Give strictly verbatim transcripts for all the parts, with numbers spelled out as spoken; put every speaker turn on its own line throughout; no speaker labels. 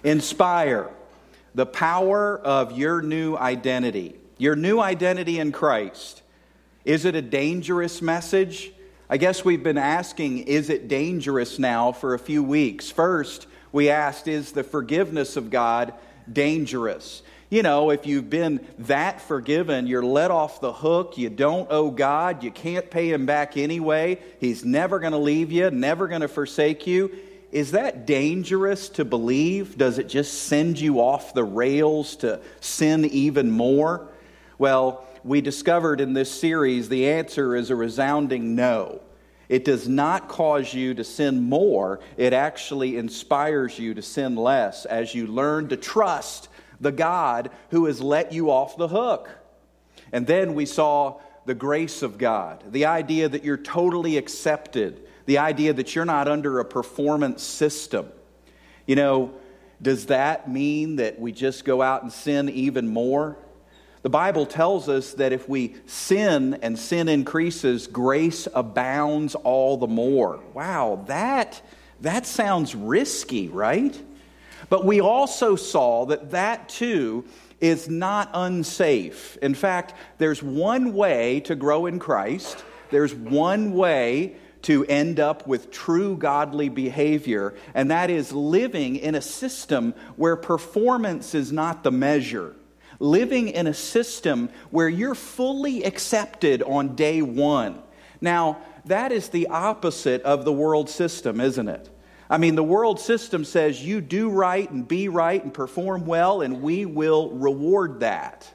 Inspire, the power of your new identity. Your new identity in Christ. Is it a dangerous message? I guess we've been asking, is it dangerous now for a few weeks? First, we asked, is the forgiveness of God dangerous? You know, if you've been that forgiven, you're let off the hook, you don't owe God, you can't pay Him back anyway, He's never going to leave you, never going to forsake you. Is that dangerous to believe? Does it just send you off the rails to sin even more? Well, we discovered in this series the answer is a resounding no. It does not cause you to sin more. It actually inspires you to sin less as you learn to trust the God who has let you off the hook. And then we saw the grace of God, the idea that you're totally accepted, the idea that you're not under a performance system. You know, does that mean that we just go out and sin even more? The Bible tells us that if we sin and sin increases, grace abounds all the more. Wow, that, that sounds risky, right? But we also saw that that too is not unsafe. In fact, there's one way to grow in Christ. There's one way to end up with true godly behavior, and that is living in a system where performance is not the measure. Living in a system where you're fully accepted on day one. Now, that is the opposite of the world system, isn't it? I mean, the world system says you do right and be right and perform well, and we will reward that.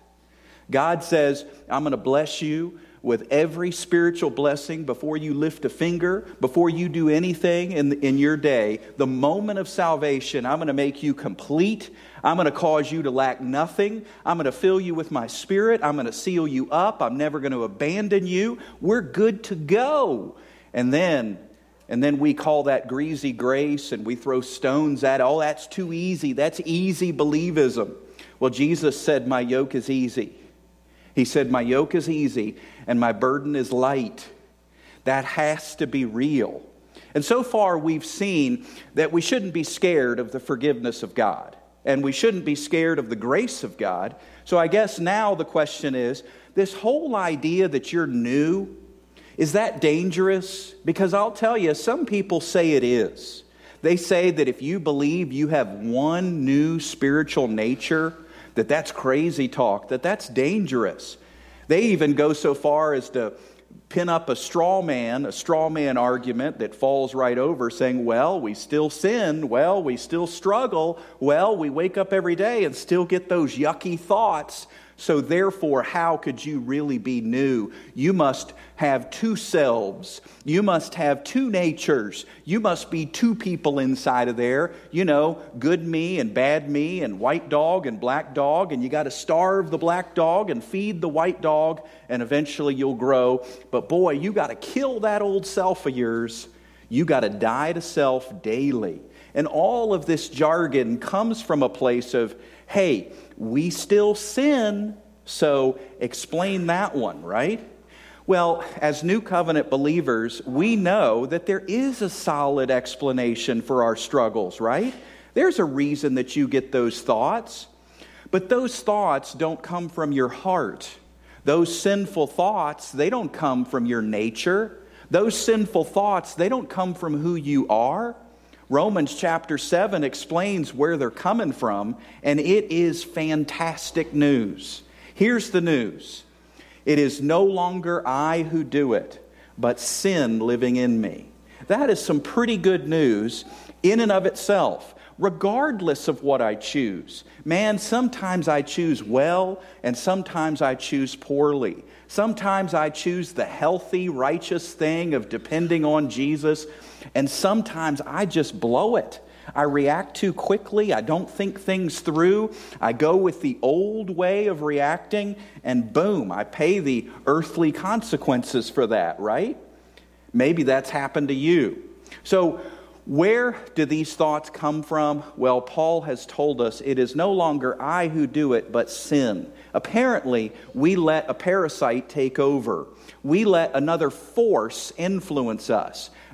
God says, I'm going to bless you with every spiritual blessing before you lift a finger, before you do anything in, in your day. The moment of salvation, I'm going to make you complete. I'm going to cause you to lack nothing. I'm going to fill you with my Spirit. I'm going to seal you up. I'm never going to abandon you. We're good to go. And then, and then we call that greasy grace, and we throw stones at it. Oh, that's too easy. That's easy believism. Well, Jesus said, my yoke is easy. He said, my yoke is easy and my burden is light. That has to be real. And so far we've seen that we shouldn't be scared of the forgiveness of God. And we shouldn't be scared of the grace of God. So I guess now the question is, this whole idea that you're new, is that dangerous? Because I'll tell you, some people say it is. They say that if you believe you have one new spiritual nature, that that's crazy talk, that that's dangerous. They even go so far as to pin up a straw man, a straw man argument that falls right over saying, well, we still sin, well, we still struggle, well, we wake up every day and still get those yucky thoughts. So therefore, how could you really be new? You must have two selves. You must have two natures. You must be two people inside of there. You know, good me and bad me and white dog and black dog. And you got to starve the black dog and feed the white dog. And eventually you'll grow. But boy, you got to kill that old self of yours. You got to die to self daily. And all of this jargon comes from a place of, hey, we still sin, so explain that one, right? Well, as New Covenant believers, we know that there is a solid explanation for our struggles, right? There's a reason that you get those thoughts. But those thoughts don't come from your heart. Those sinful thoughts, they don't come from your nature. Those sinful thoughts, they don't come from who you are. Romans chapter seven explains where they're coming from, and it is fantastic news. Here's the news. It is no longer I who do it, but sin living in me. That is some pretty good news in and of itself, regardless of what I choose. Man, sometimes I choose well, and sometimes I choose poorly. Sometimes I choose the healthy, righteous thing of depending on Jesus, and sometimes I just blow it. I react too quickly. I don't think things through. I go with the old way of reacting, and boom, I pay the earthly consequences for that, right? Maybe that's happened to you. So, where do these thoughts come from? Well, Paul has told us it is no longer I who do it, but sin. Apparently, we let a parasite take over. We let another force influence us.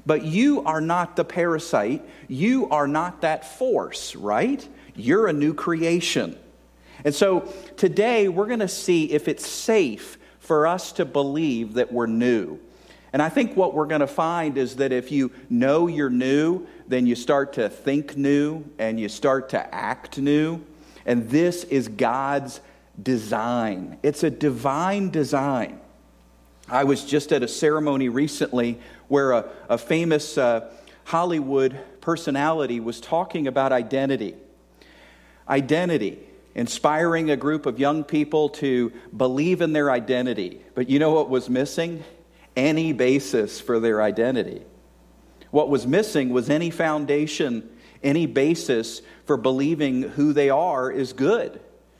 But you are not the parasite. You are not that force, right? You're a new creation. And so today we're going to see if it's safe for us to believe that we're new. And I think what we're going to find is that if you know you're new, then you start to think new and you start to act new. And this is God's design. It's a divine design. I was just at a ceremony recently where a, a famous uh, Hollywood personality was talking about identity. Identity, inspiring a group of young people to believe in their identity. But you know what was missing? Any basis for their identity. What was missing was any foundation, any basis for believing who they are is good.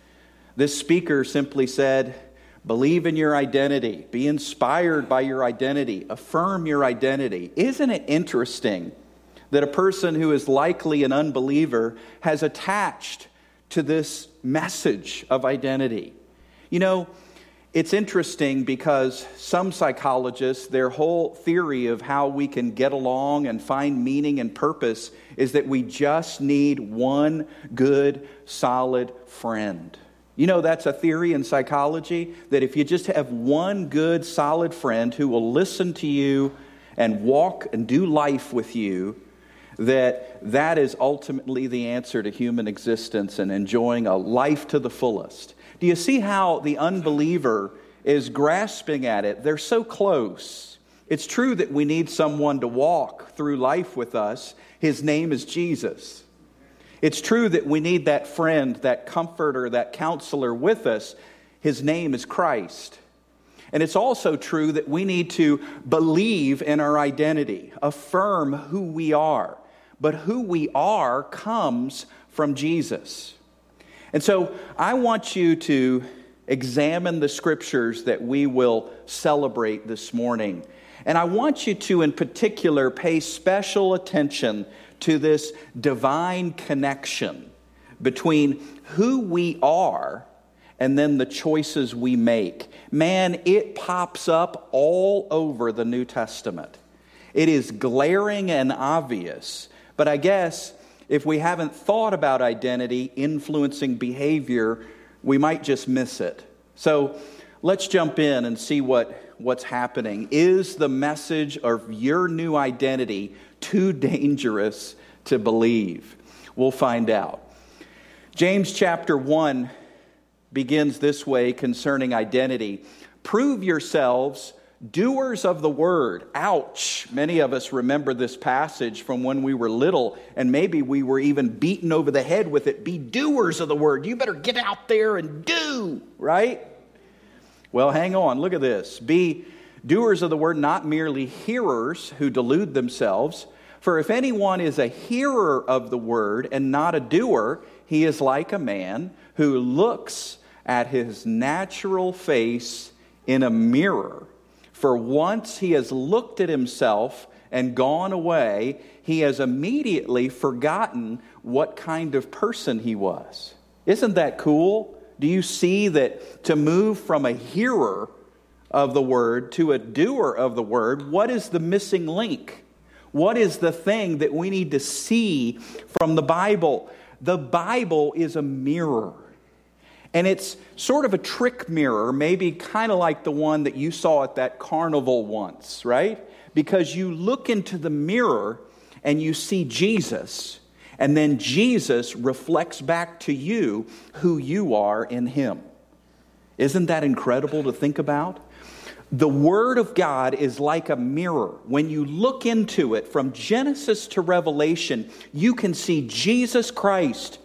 This speaker simply said, believe in your identity, be inspired by your identity, affirm your identity. Isn't it interesting that a person who is likely an unbeliever has attached to this message of identity? You know, it's interesting because some psychologists, their whole theory of how we can get along and find meaning and purpose is that we just need one good, solid friend. You know, that's a theory in psychology, that if you just have one good, solid friend who will listen to you and walk and do life with you, that that is ultimately the answer to human existence and enjoying a life to the fullest. Do you see how the unbeliever is grasping at it? They're so close. It's true that we need someone to walk through life with us. His name is Jesus. It's true that we need that friend, that comforter, that counselor with us. His name is Christ. And it's also true that we need to believe in our identity, affirm who we are. But who we are comes from Jesus. And so I want you to examine the scriptures that we will celebrate this morning. And I want you to, in particular, pay special attention to this divine connection between who we are and then the choices we make. Man, it pops up all over the New Testament. It is glaring and obvious. But I guess if we haven't thought about identity influencing behavior, we might just miss it. So let's jump in and see what, what's happening. Is the message of your new identity too dangerous to believe? We'll find out. James chapter one begins this way concerning identity. Prove yourselves doers of the word. Ouch. Many of us remember this passage from when we were little, and maybe we were even beaten over the head with it. Be doers of the word. You better get out there and do, right? Well, hang on. Look at this. Be doers of the word, not merely hearers who delude themselves. For if anyone is a hearer of the word and not a doer, he is like a man who looks at his natural face in a mirror. For once he has looked at himself and gone away, he has immediately forgotten what kind of person he was. Isn't that cool? Do you see that to move from a hearer of the word to a doer of the word, what is the missing link? What is the thing that we need to see from the Bible? The Bible is a mirror. And it's sort of a trick mirror, maybe kind of like the one that you saw at that carnival once, right? Because you look into the mirror and you see Jesus, and then Jesus reflects back to you who you are in Him. Isn't that incredible to think about? The Word of God is like a mirror. When you look into it from Genesis to Revelation, you can see Jesus Christ.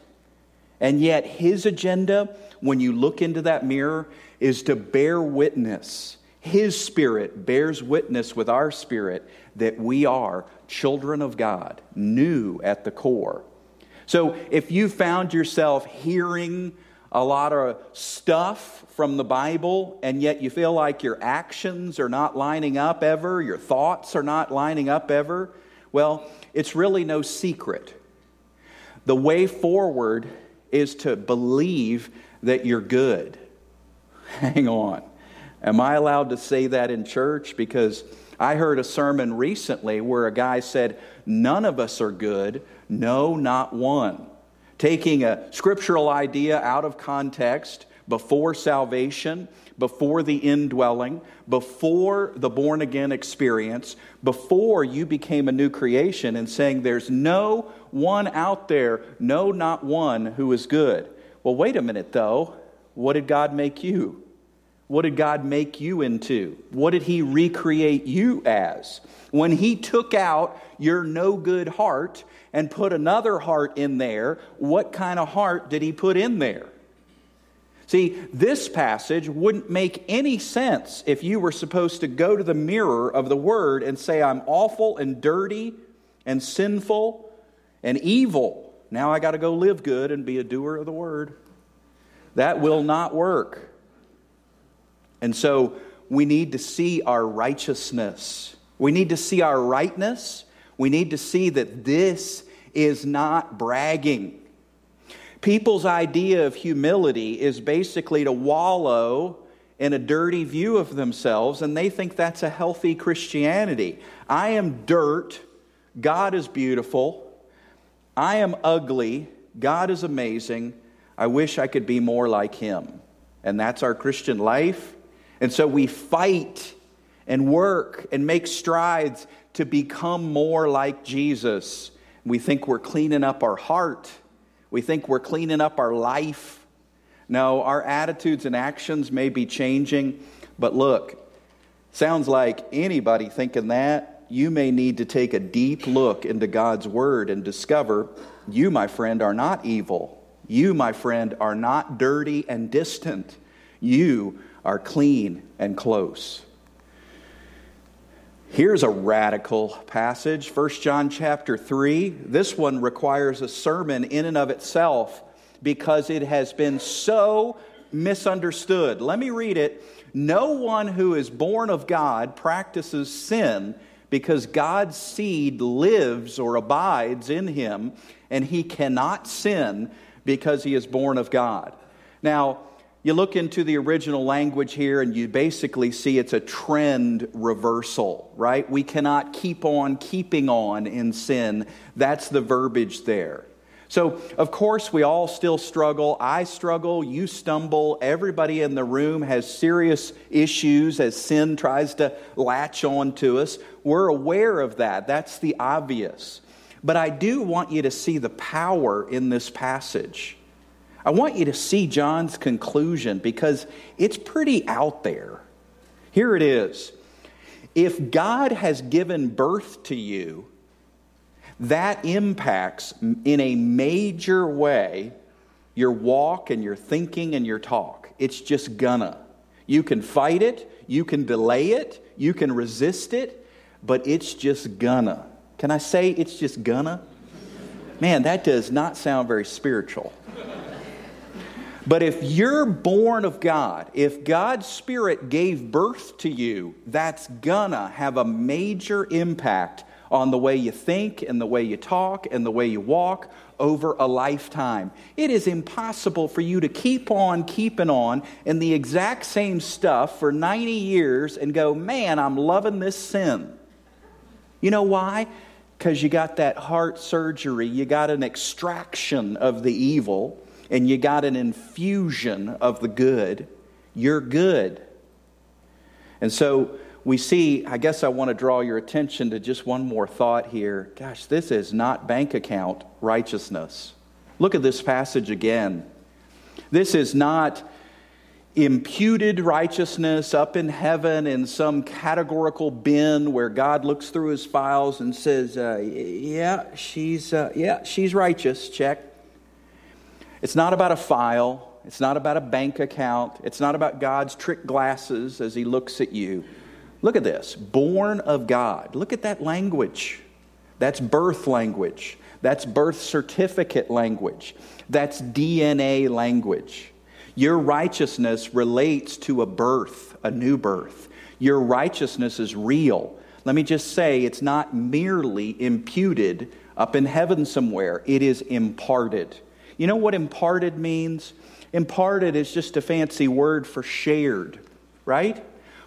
And yet His agenda, when you look into that mirror, is to bear witness. His Spirit bears witness with our spirit that we are children of God, new at the core. So if you found yourself hearing a lot of stuff from the Bible, and yet you feel like your actions are not lining up ever, your thoughts are not lining up ever, well, it's really no secret. The way forward is to believe that you're good. Hang on. Am I allowed to say that in church? Because I heard a sermon recently where a guy said, none of us are good, no, not one. Taking a scriptural idea out of context before salvation, before the indwelling, before the born-again experience, before you became a new creation, and saying there's no one out there, no, not one, who is good. Well, wait a minute, though. What did God make you? What did God make you into? What did He recreate you as? When He took out your no good heart and put another heart in there, what kind of heart did He put in there? See, this passage wouldn't make any sense if you were supposed to go to the mirror of the Word and say, I'm awful and dirty and sinful and evil. Now I got to go live good and be a doer of the Word. That will not work. And so we need to see our righteousness. We need to see our rightness. We need to see that this is not bragging. People's idea of humility is basically to wallow in a dirty view of themselves, and they think that's a healthy Christianity. I am dirt. God is beautiful. I am ugly. God is amazing. I wish I could be more like Him. And that's our Christian life. And so we fight and work and make strides to become more like Jesus. We think we're cleaning up our heart. We think we're cleaning up our life. No, our attitudes and actions may be changing. But look, sounds like anybody thinking that, you may need to take a deep look into God's Word and discover you, my friend, are not evil. You, my friend, are not dirty and distant. You are clean and close. Here's a radical passage, First John chapter three. This one requires a sermon in and of itself because it has been so misunderstood. Let me read it. No one who is born of God practices sin because God's seed lives or abides in him, and he cannot sin because he is born of God. Now, you look into the original language here and you basically see it's a trend reversal, right? We cannot keep on keeping on in sin. That's the verbiage there. So, of course, we all still struggle. I struggle, you stumble. Everybody in the room has serious issues as sin tries to latch on to us. We're aware of that. That's the obvious. But I do want you to see the power in this passage. I want you to see John's conclusion because it's pretty out there. Here it is. If God has given birth to you, that impacts in a major way your walk and your thinking and your talk. It's just gonna. You can fight it, you can delay it, you can resist it, but it's just gonna. Can I say it's just gonna? Man, that does not sound very spiritual. But if you're born of God, if God's Spirit gave birth to you, that's gonna have a major impact on the way you think and the way you talk and the way you walk over a lifetime. It is impossible for you to keep on keeping on in the exact same stuff for ninety years and go, man, I'm loving this sin. You know why? Because you got that heart surgery, you got an extraction of the evil, and you got an infusion of the good. You're good. And so we see, I guess I want to draw your attention to just one more thought here. Gosh, this is not bank account righteousness. Look at this passage again. This is not imputed righteousness up in heaven in some categorical bin where God looks through his files and says, uh, yeah, she's uh, yeah, she's righteous, check. It's not about a file. It's not about a bank account. It's not about God's trick glasses as he looks at you. Look at this. Born of God. Look at that language. That's birth language. That's birth certificate language. That's D N A language. Your righteousness relates to a birth, a new birth. Your righteousness is real. Let me just say, it's not merely imputed up in heaven somewhere. It is imparted. You know what imparted means? Imparted is just a fancy word for shared, right?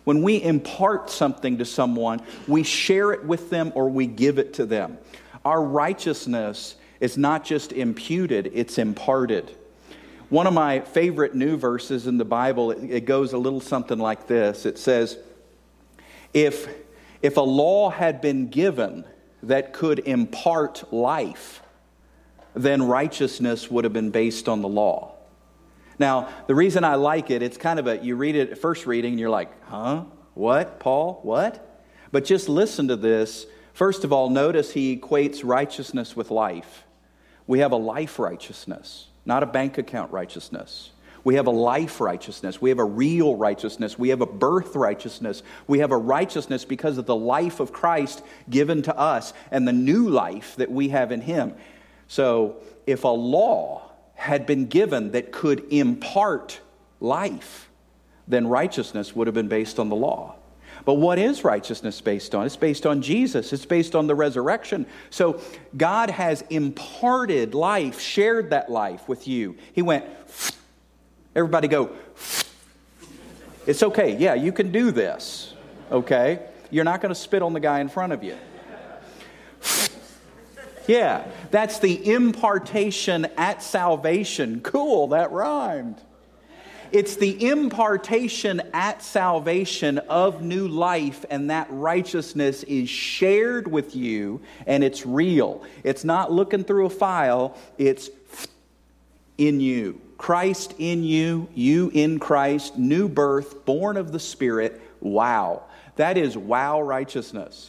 When we impart something to someone, we share it with them or we give it to them. Our righteousness is not just imputed, it's imparted. One of my favorite new verses in the Bible, it goes a little something like this. It says, if, if a law had been given that could impart life, then righteousness would have been based on the law. Now, the reason I like it, it's kind of a, you read it at first reading and you're like, huh? What? Paul? What? But just listen to this. First of all, notice he equates righteousness with life. We have a life righteousness, not a bank account righteousness. We have a life righteousness. We have a real righteousness. We have a birth righteousness. We have a righteousness because of the life of Christ given to us and the new life that we have in Him. So, if a law had been given that could impart life, then righteousness would have been based on the law. But what is righteousness based on? It's based on Jesus. It's based on the resurrection. So God has imparted life, shared that life with you. He went, everybody go, it's okay. Yeah, you can do this. Okay? You're not going to spit on the guy in front of you. Yeah, that's the impartation at salvation. Cool, that rhymed. It's the impartation at salvation of new life, and that righteousness is shared with you, and it's real. It's not looking through a file, it's in you. Christ in you, you in Christ, new birth, born of the Spirit. Wow. That is wow righteousness.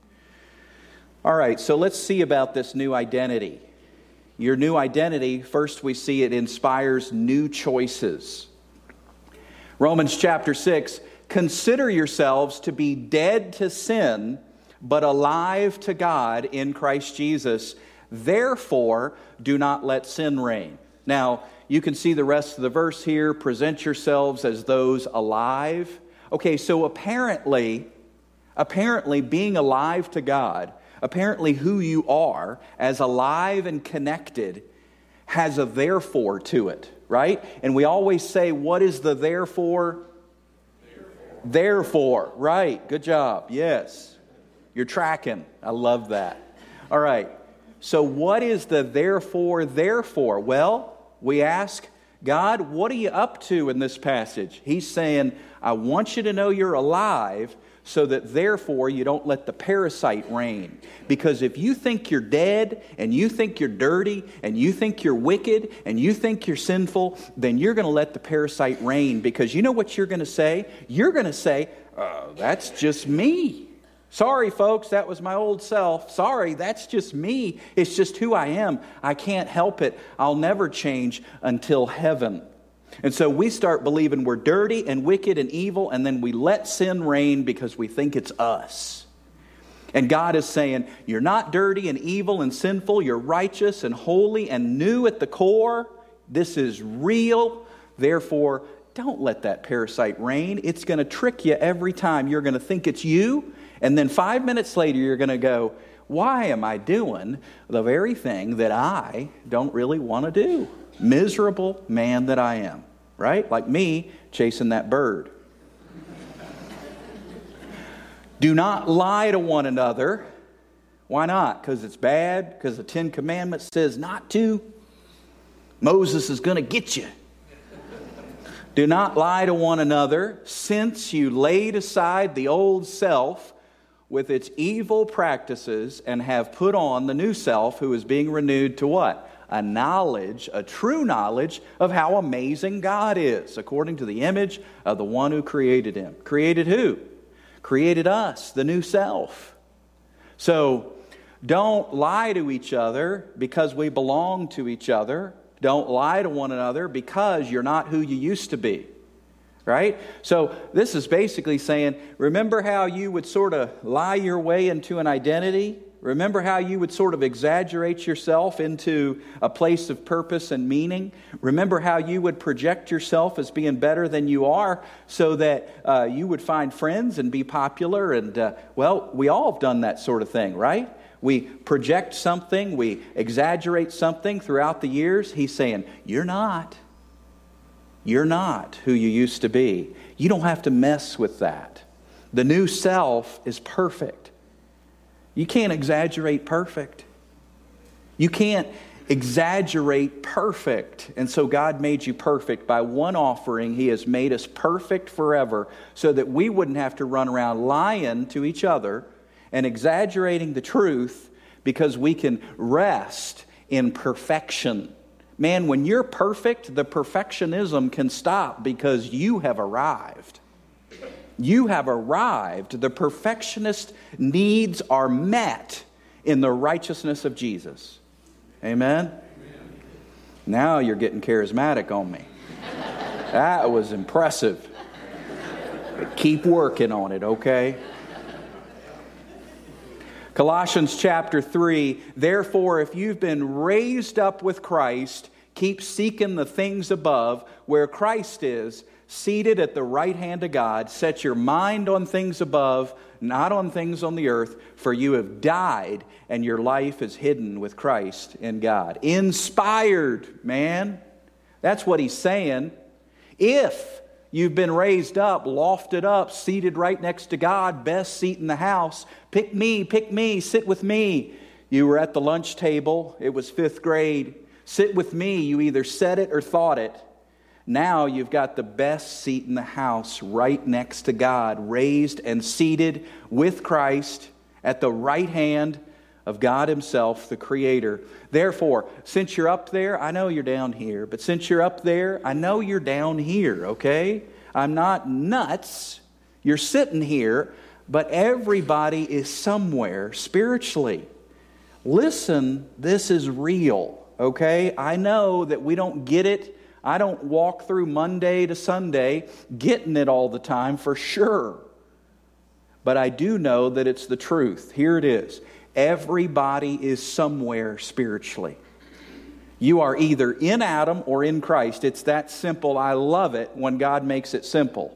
All right, so let's see about this new identity. Your new identity, first we see it inspires new choices. Romans chapter six, consider yourselves to be dead to sin, but alive to God in Christ Jesus. Therefore, do not let sin reign. Now, you can see the rest of the verse here. Present yourselves as those alive. Okay, so apparently, apparently being alive to God, apparently who you are as alive and connected has a therefore to it, right? And we always say, what is the therefore? Therefore, therefore. Right. Good job. Yes. You're tracking. I love that. All right. So what is the therefore, therefore? Well, we ask, God, what are you up to in this passage? He's saying, I want you to know you're alive, so that therefore you don't let the parasite reign. Because if you think you're dead, and you think you're dirty, and you think you're wicked, and you think you're sinful, then you're going to let the parasite reign. Because you know what you're going to say? You're going to say, oh, that's just me. Sorry, folks, that was my old self. Sorry, that's just me. It's just who I am. I can't help it. I'll never change until heaven. And so we start believing we're dirty and wicked and evil, and then we let sin reign because we think it's us. And God is saying, you're not dirty and evil and sinful. You're righteous and holy and new at the core. This is real. Therefore, don't let that parasite reign. It's going to trick you every time. You're going to think it's you, and then five minutes later you're going to go, why am I doing the very thing that I don't really want to do? Miserable man that I am, right? Like me chasing that bird. Do not lie to one another. Why not? Because it's bad? Because the Ten Commandments says not to? Moses is going to get you. Do not lie to one another, since you laid aside the old self with its evil practices and have put on the new self, who is being renewed to what? A knowledge, a true knowledge of how amazing God is, according to the image of the one who created him. Created who? Created us, the new self. So, don't lie to each other because we belong to each other. Don't lie to one another because you're not who you used to be. Right? So, this is basically saying, remember how you would sort of lie your way into an identity? Remember how you would sort of exaggerate yourself into a place of purpose and meaning? Remember how you would project yourself as being better than you are so that uh, you would find friends and be popular? And, uh, well, we all have done that sort of thing, right? We project something, we exaggerate something throughout the years. He's saying, you're not. You're not who you used to be. You don't have to mess with that. The new self is perfect. You can't exaggerate perfect. You can't exaggerate perfect. And so God made you perfect. By one offering, He has made us perfect forever so that we wouldn't have to run around lying to each other and exaggerating the truth, because we can rest in perfection. Man, when you're perfect, the perfectionism can stop because you have arrived. You have arrived. The perfectionist needs are met in the righteousness of Jesus. Amen? Amen. Now you're getting charismatic on me. That was impressive. But keep working on it, okay? Colossians chapter three, therefore, if you've been raised up with Christ, keep seeking the things above, where Christ is, seated at the right hand of God. Set your mind on things above, not on things on the earth, for you have died, and your life is hidden with Christ in God. Inspired, man. That's what he's saying. If you've been raised up, lofted up, seated right next to God, best seat in the house. Pick me, pick me, sit with me. You were at the lunch table. It was fifth grade. Sit with me. You either said it or thought it. Now you've got the best seat in the house right next to God, raised and seated with Christ at the right hand of God Himself, the Creator. Therefore, since you're up there, I know you're down here, but since you're up there, I know you're down here, okay? I'm not nuts. You're sitting here, but everybody is somewhere spiritually. Listen, this is real, okay? I know that we don't get it. I don't walk through Monday to Sunday getting it all the time, for sure. But I do know that it's the truth. Here it is. Everybody is somewhere spiritually. You are either in Adam or in Christ. It's that simple. I love it when God makes it simple.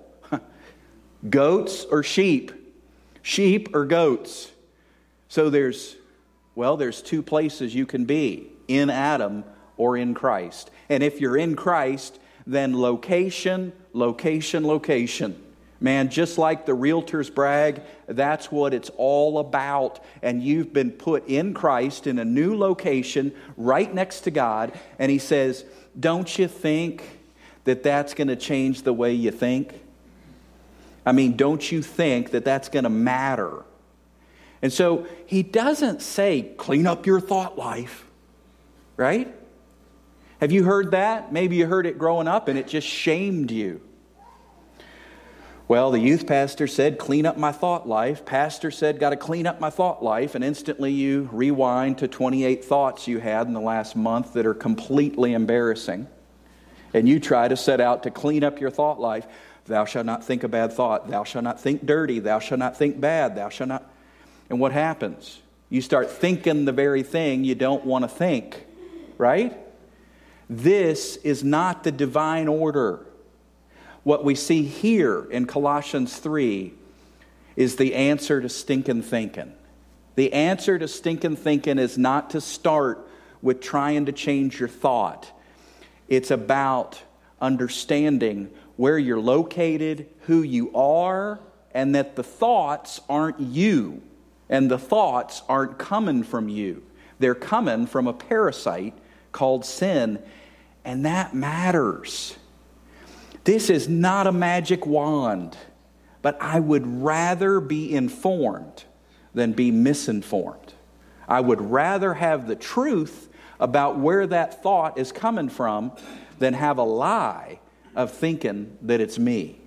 Goats or sheep? Sheep or goats? So there's, well, there's two places you can be, in Adam or in Christ. And if you're in Christ, then location, location, location. Man, just like the realtors brag, that's what it's all about. And you've been put in Christ in a new location right next to God. And He says, don't you think that that's going to change the way you think? I mean, don't you think that that's going to matter? And so He doesn't say, clean up your thought life, right? Have you heard that? Maybe you heard it growing up and it just shamed you. Well, the youth pastor said, clean up my thought life. Pastor said, got to clean up my thought life. And instantly you rewind to twenty-eight thoughts you had in the last month that are completely embarrassing. And you try to set out to clean up your thought life. Thou shalt not think a bad thought. Thou shalt not think dirty. Thou shalt not think bad. Thou shalt not... And what happens? You start thinking the very thing you don't want to think. Right? This is not the divine order. What we see here in Colossians three is the answer to stinking thinking. The answer to stinking thinking is not to start with trying to change your thought. It's about understanding where you're located, who you are, and that the thoughts aren't you. And the thoughts aren't coming from you. They're coming from a parasite called sin. And that matters. This is not a magic wand, but I would rather be informed than be misinformed. I would rather have the truth about where that thought is coming from than have a lie of thinking that it's me.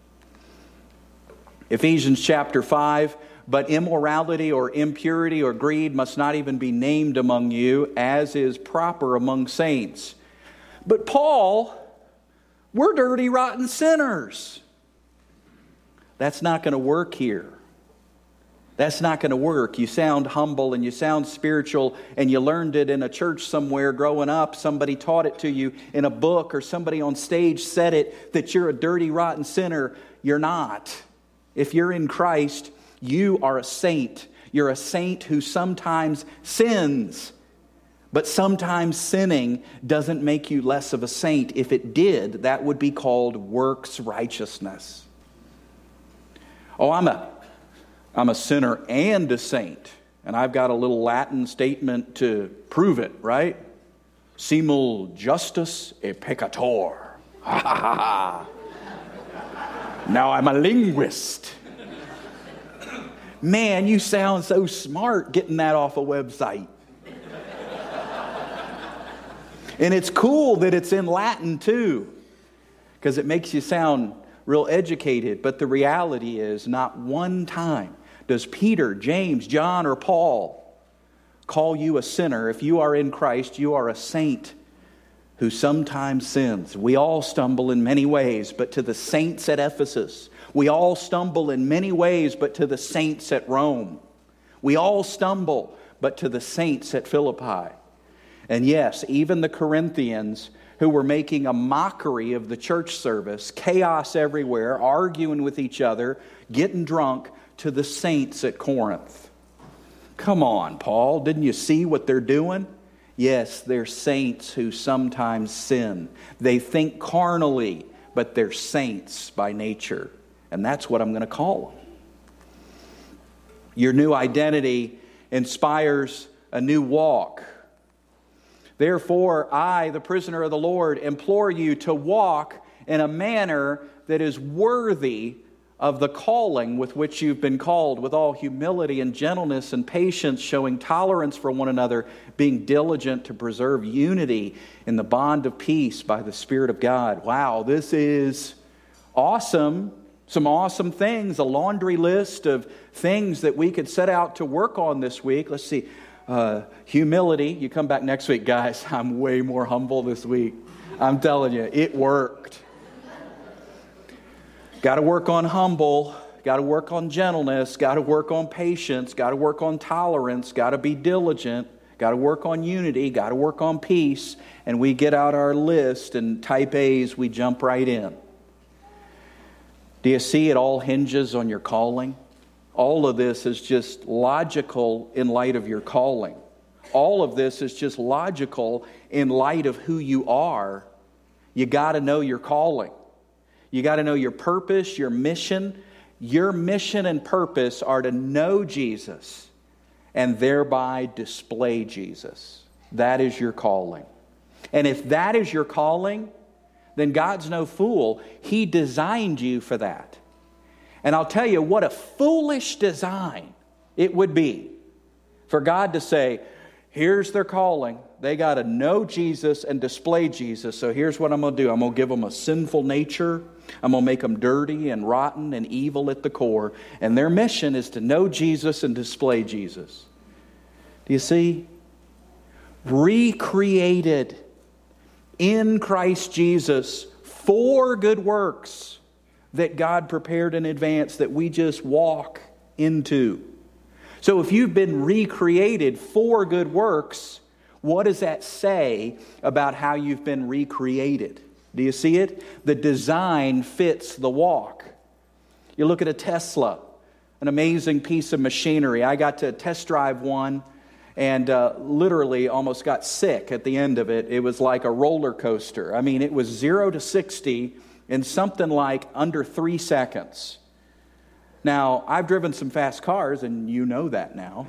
Ephesians chapter five, but immorality or impurity or greed must not even be named among you, as is proper among saints. But Paul, we're dirty, rotten sinners. That's not going to work here. That's not going to work. You sound humble and you sound spiritual and you learned it in a church somewhere growing up. Somebody taught it to you in a book or somebody on stage said it, that you're a dirty, rotten sinner. You're not. If you're in Christ, you are a saint. You're a saint who sometimes sins. But sometimes sinning doesn't make you less of a saint. If it did, that would be called works righteousness. Oh, I'm a, I'm a sinner and a saint. And I've got a little Latin statement to prove it, right? Simul justus e peccator. Ha ha ha. Now I'm a linguist. Man, you sound so smart getting that off a website. And it's cool that it's in Latin too, because it makes you sound real educated. But the reality is, not one time does Peter, James, John, or Paul call you a sinner. If you are in Christ, you are a saint who sometimes sins. We all stumble in many ways, but to the saints at Ephesus. We all stumble in many ways, but to the saints at Rome. We all stumble, but to the saints at Philippi. And yes, even the Corinthians, who were making a mockery of the church service, chaos everywhere, arguing with each other, getting drunk, to the saints at Corinth. Come on, Paul, didn't you see what they're doing? Yes, they're saints who sometimes sin. They think carnally, but they're saints by nature. And that's what I'm going to call them. Your new identity inspires a new walk. Therefore, I, the prisoner of the Lord, implore you to walk in a manner that is worthy of the calling with which you've been called, with all humility and gentleness and patience, showing tolerance for one another, being diligent to preserve unity in the bond of peace by the Spirit of God. Wow, this is awesome. Some awesome things, a laundry list of things that we could set out to work on this week. Let's see. Uh, humility. You come back next week, guys. I'm way more humble this week. I'm telling you, it worked. Got to work on humble. Got to work on gentleness. Got to work on patience. Got to work on tolerance. Got to be diligent. Got to work on unity. Got to work on peace. And we get out our list, and type A's, we jump right in. Do you see it all hinges on your calling? All of this is just logical in light of your calling. All of this is just logical in light of who you are. You got to know your calling. You got to know your purpose, your mission. Your mission and purpose are to know Jesus and thereby display Jesus. That is your calling. And if that is your calling, then God's no fool. He designed you for that. And I'll tell you what a foolish design it would be for God to say, here's their calling. They got to know Jesus and display Jesus. So here's what I'm going to do. I'm going to give them a sinful nature. I'm going to make them dirty and rotten and evil at the core. And their mission is to know Jesus and display Jesus. Do you see? Recreated in Christ Jesus for good works that God prepared in advance that we just walk into. So if you've been recreated for good works, what does that say about how you've been recreated? Do you see it? The design fits the walk. You look at a Tesla, an amazing piece of machinery. I got to test drive one and uh, literally almost got sick at the end of it. It was like a roller coaster. I mean, it was zero to sixty in something like under three seconds. Now, I've driven some fast cars, and you know that now.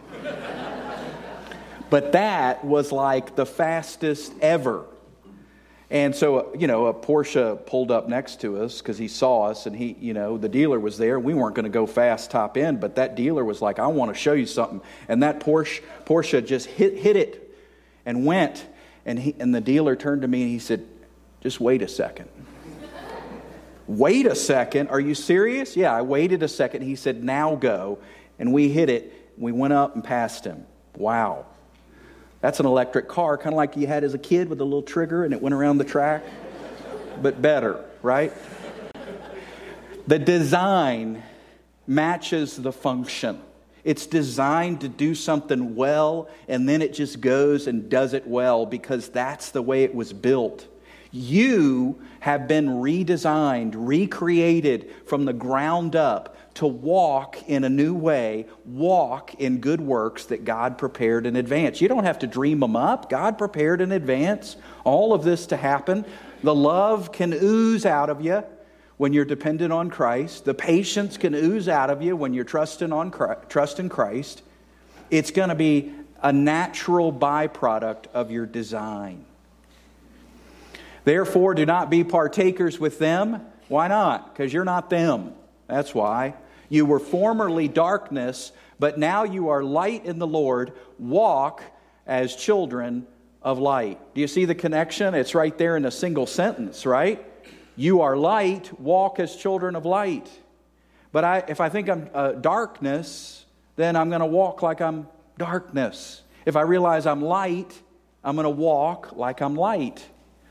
But that was like the fastest ever. And so, you know, a Porsche pulled up next to us because he saw us, and he, you know, the dealer was there. We weren't going to go fast top end, but that dealer was like, I want to show you something. And that Porsche Porsche just hit hit it and went. And he and the dealer turned to me and he said, just wait a second. Wait a second? Are you serious? Yeah, I waited a second. He said, now go. And we hit it. We went up and passed him. Wow. That's an electric car, kind of like you had as a kid with a little trigger and it went around the track. But better, right? The design matches the function. It's designed to do something well, and then it just goes and does it well because that's the way it was built. You have been redesigned, recreated from the ground up to walk in a new way, walk in good works that God prepared in advance. You don't have to dream them up. God prepared in advance all of this to happen. The love can ooze out of you when you're dependent on Christ. The patience can ooze out of you when you're trusting on Christ, trusting Christ. It's going to be a natural byproduct of your design. Therefore, do not be partakers with them. Why not? Because you're not them. That's why. You were formerly darkness, but now you are light in the Lord. Walk as children of light. Do you see the connection? It's right there in a single sentence, right? You are light, walk as children of light. But I, if I think I'm uh, darkness, then I'm going to walk like I'm darkness. If I realize I'm light, I'm going to walk like I'm light.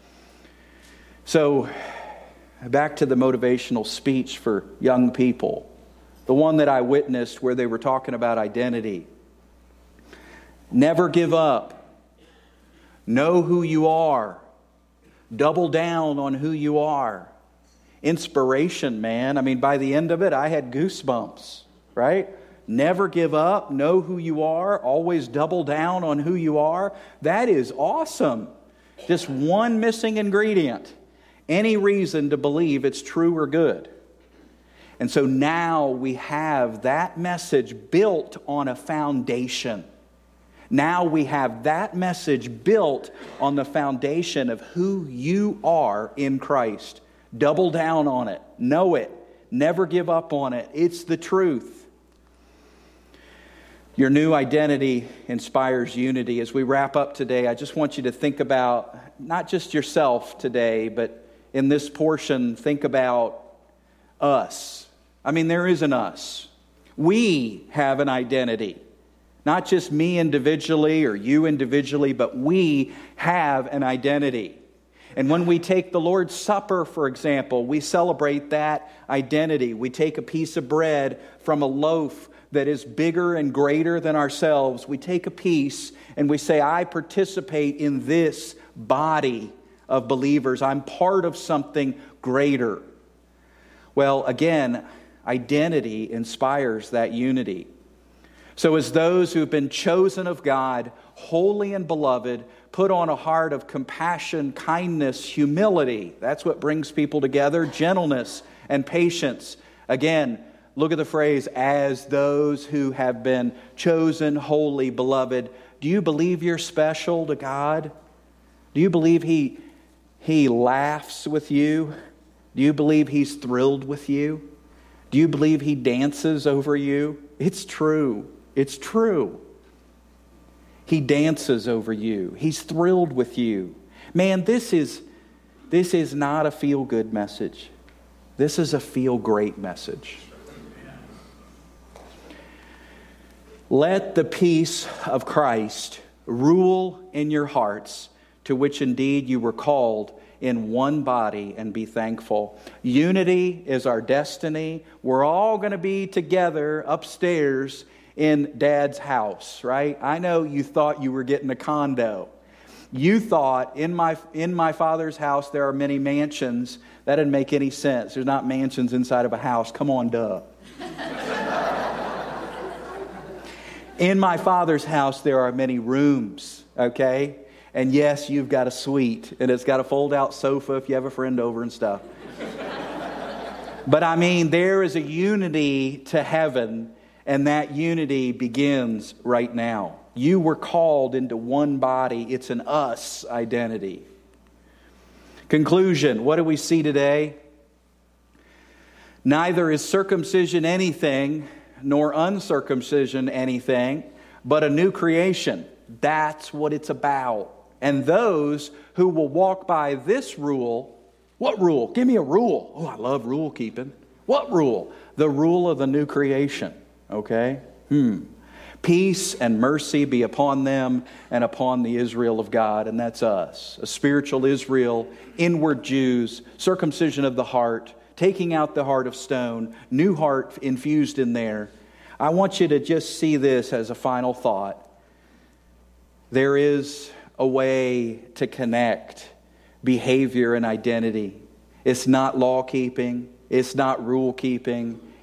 So, back to the motivational speech for young people. The one that I witnessed where they were talking about identity. Never give up. Know who you are. Double down on who you are. Inspiration, man. I mean, by the end of it, I had goosebumps, right? Never give up. Know who you are. Always double down on who you are. That is awesome. Just one missing ingredient. Any reason to believe it's true or good. And so now we have that message built on a foundation. Now we have that message built on the foundation of who you are in Christ. Double down on it. Know it. Never give up on it. It's the truth. Your new identity inspires unity. As we wrap up today, I just want you to think about not just yourself today, but in this portion, think about us. I mean, there is an us. We have an identity. Not just me individually or you individually, but we have an identity. And when we take the Lord's Supper, for example, we celebrate that identity. We take a piece of bread from a loaf that is bigger and greater than ourselves. We take a piece and we say, I participate in this body of believers. I'm part of something greater. Well, again, identity inspires that unity. So as those who've been chosen of God, holy and beloved, put on a heart of compassion, kindness, humility. That's what brings people together. Gentleness and patience. Again, look at the phrase, as those who have been chosen, holy, beloved. Do you believe you're special to God? Do you believe He He laughs with you? Do you believe He's thrilled with you? Do you believe He dances over you? It's true. It's true. He dances over you. He's thrilled with you. Man, this is, this is not a feel-good message. This is a feel-great message. Let the peace of Christ rule in your hearts, to which indeed you were called in one body, and be thankful. Unity is our destiny. We're all going to be together upstairs in Dad's house, right? I know you thought you were getting a condo. You thought, in my in my Father's house there are many mansions. That didn't make any sense. There's not mansions inside of a house. Come on, duh. In my Father's house there are many rooms, okay? And yes, you've got a suite, and it's got a fold-out sofa if you have a friend over and stuff. But I mean, there is a unity to heaven, and that unity begins right now. You were called into one body. It's an us identity. Conclusion, what do we see today? Neither is circumcision anything, nor uncircumcision anything, but a new creation. That's what it's about. And those who will walk by this rule, what rule? Give me a rule. Oh, I love rule keeping. What rule? The rule of the new creation. Okay? Hmm. Peace and mercy be upon them and upon the Israel of God. And that's us. A spiritual Israel, inward Jews, circumcision of the heart, taking out the heart of stone, new heart infused in there. I want you to just see this as a final thought. There is a way to connect behavior and identity. It's not law keeping. It's not rule keeping.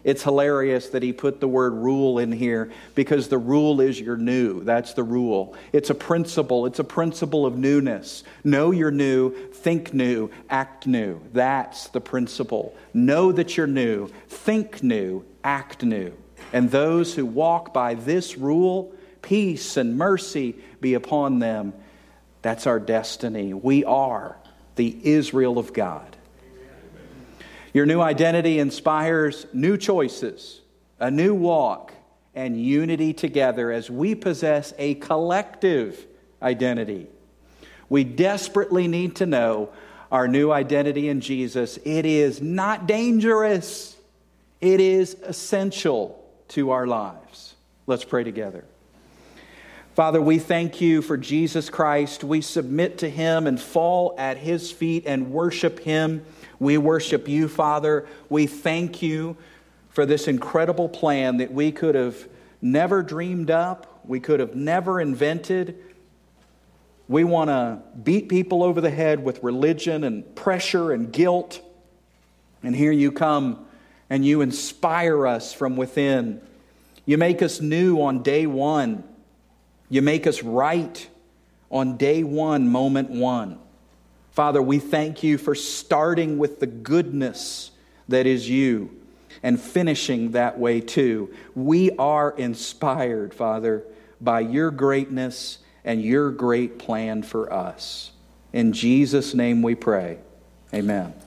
It's hilarious that he put the word rule in here because the rule is you're new. That's the rule. It's a principle. It's a principle of newness. Know you're new, think new, act new. That's the principle. Know that you're new, think new, act new. And those who walk by this rule, peace and mercy be upon them. That's our destiny. We are the Israel of God. Your new identity inspires new choices, a new walk, and unity together as we possess a collective identity. We desperately need to know our new identity in Jesus. It is not dangerous. It is essential to our lives. Let's pray together. Father, we thank you for Jesus Christ. We submit to Him and fall at His feet and worship Him. We worship you, Father. We thank you for this incredible plan that we could have never dreamed up. We could have never invented. We want to beat people over the head with religion and pressure and guilt. And here you come and you inspire us from within. You make us new on day one. You make us right on day one, moment one. Father, we thank you for starting with the goodness that is you and finishing that way too. We are inspired, Father, by your greatness and your great plan for us. In Jesus' name we pray. Amen.